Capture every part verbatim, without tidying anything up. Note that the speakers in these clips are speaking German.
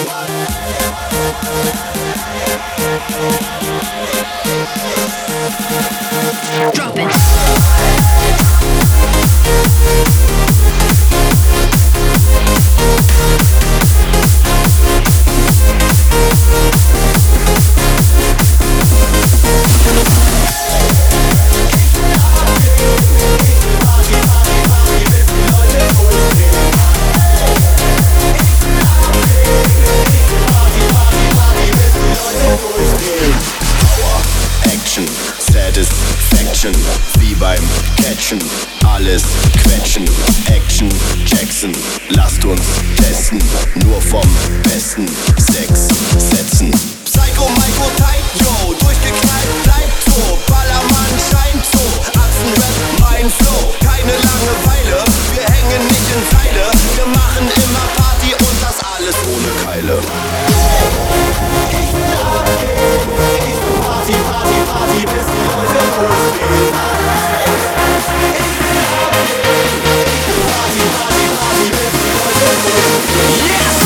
Drop it. Satisfaction, wie beim Catchen, alles quetschen, Action, Jackson, lasst uns testen, nur vom besten Sex setzen. Psycho, Maiko, tight, yo, durchgeknallt, bleibt so, Ballermann scheint so, Achsenrap, mein Flow, keine Langeweile, wir hängen nicht in Seile, wir machen immer Party und das alles ohne Keile. Ich will abgehen, ich will Party, Party, Party, bis die Leute losgehen. Ich will abgehen, ich will Party, Party, Party, bis die Leute losgehen. Yes!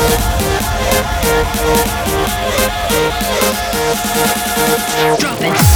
Drop it.